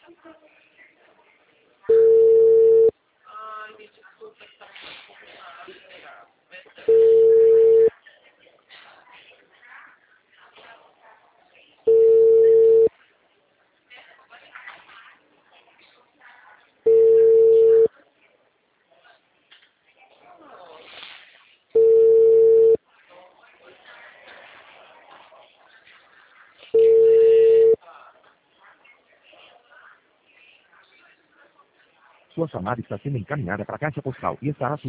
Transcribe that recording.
Sua chamada está sendo encaminhada para a caixa postal e estará